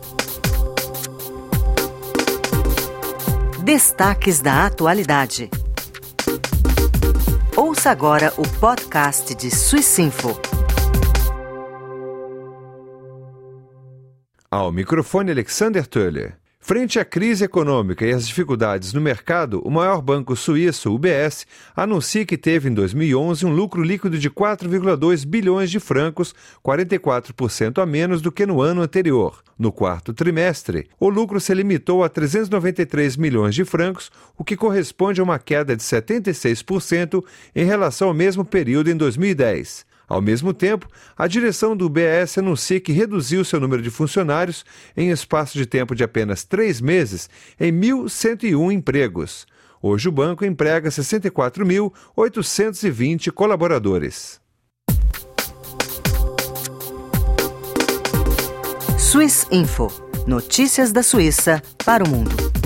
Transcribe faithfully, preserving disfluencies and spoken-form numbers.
Destaques da atualidade. Ouça agora o podcast de Swissinfo. Ao microfone Alexander Töller. Frente à crise econômica e às dificuldades no mercado, o maior banco suíço, o U B S, anuncia que teve em dois mil e onze um lucro líquido de quatro vírgula dois bilhões de francos, quarenta e quatro por cento a menos do que no ano anterior. No quarto trimestre, o lucro se limitou a trezentos e noventa e três milhões de francos, o que corresponde a uma queda de setenta e seis por cento em relação ao mesmo período em dois mil e dez. Ao mesmo tempo, a direção do U B S anuncia que reduziu seu número de funcionários em espaço de tempo de apenas três meses em mil cento e um empregos. Hoje o banco emprega sessenta e quatro mil oitocentos e vinte colaboradores. Swissinfo. Notícias da Suíça para o mundo.